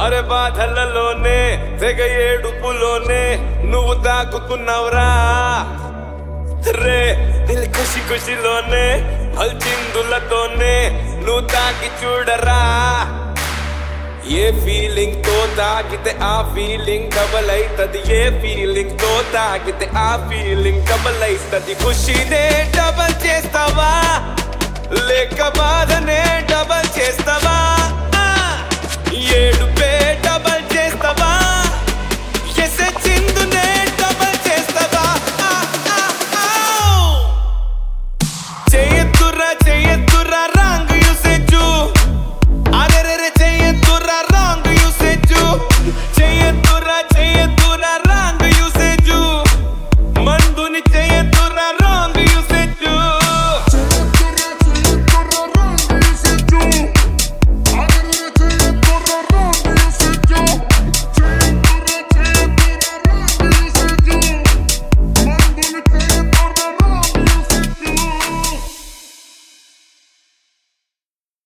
అరే బాధలలోనే తెగ ఏడుపులోనే నువ్వు తాకుతున్నావురా రే దిల్ ఖుషి ఖుషిలోనే హల్చిందులతోనే నువ్వు తాకి చూడరా ఏ ఫీలింగ్ తో తాగితే ఆ ఫీలింగ్ డబల్ అయితది ఏ ఫీలింగ్ తో తాగితే ఆ ఫీలింగ్ డబల్ అయితది ఖుషినే డబల్ చేస్తావా లేక బాధనే డబల్ చేస్తావా